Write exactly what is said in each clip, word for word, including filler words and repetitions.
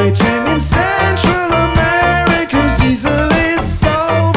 Waiting in Central America's easily solved.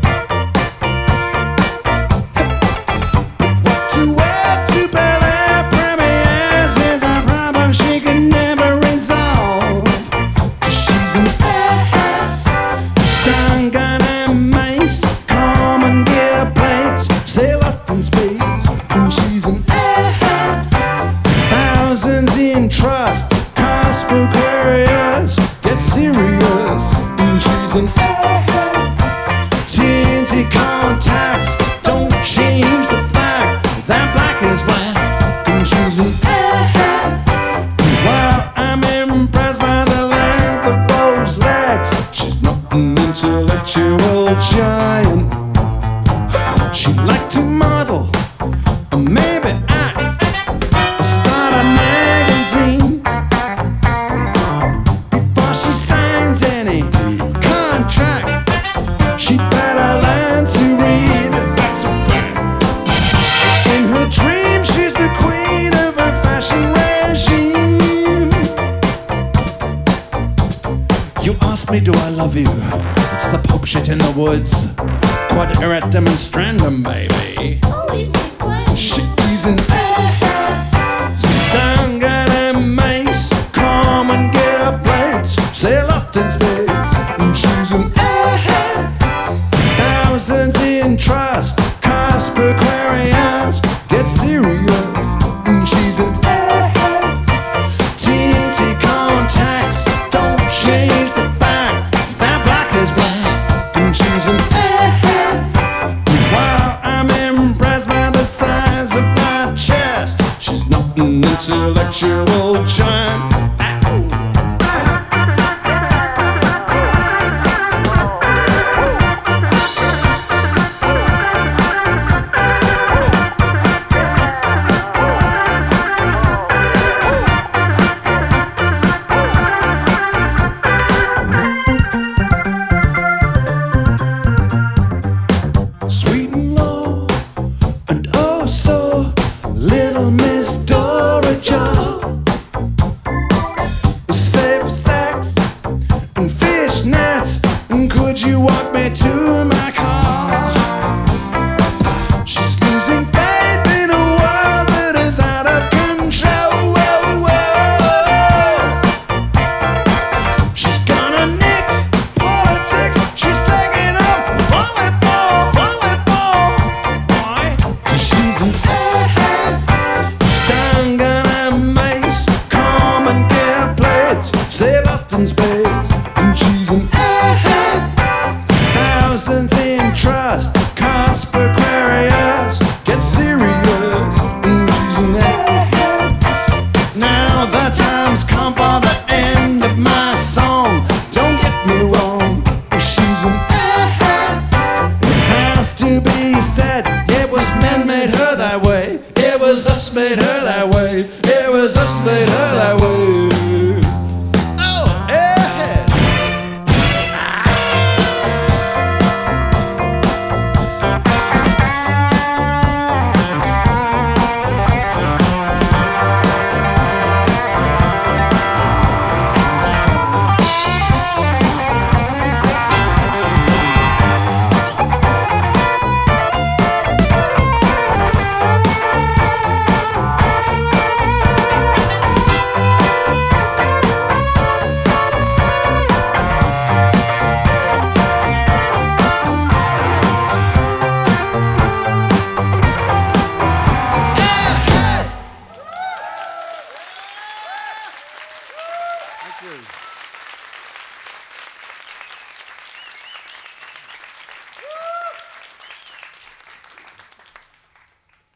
What to wear to Bel Air premieres is a problem she can never resolve. She's an airhead, stun gun and mace, common gear plates, stay lost in space. And she's an airhead, thousands in trust, Casper carriers, get serious. And she's an airhead, tinted contacts don't change the fact that black is black. And she's an airhead, while I'm impressed by the length of those legs, she's not an intellectual giant. She'd like to model, or maybe act, or start a magazine. Before she signs any contract, she'd better learn to read. That's a fact. In her dream, she's the queen of her fashion regime. You ask me, do I love you? It's the Pope shit in the woods. Quad era demonstrandum, baby. She's an airhead, stun gun and mace, common gear plates, stay lost in space. And she's an airhead, thousands in trust, Casper Aquarius, get serious. And she's an airhead, tinted contacts don't change the fact that black is black. And she's an airhead, while I'm impressed by the size of my chest, she's not an intellectual giant. Sweet and low, and oh so little Miss Dora-Jo. Safe sex and fishnets, and could you walk me to my car? She's losing faith in a world that is out of control. She's gonna nix politics, she's taking up volleyball, volleyball. Why? 'Cause she's an airhead, stun gun and mace, common gear plates, stay lost in space. And she's an airhead, thousands in trust, Casper Aquarius, get serious. And she's an airhead. Now the time's come for the end of my song. Don't get me wrong, she's an airhead. It has to be said, it was men made her that way. It was us made her that way. It was us made her that way. Oh, airhead. Thank you.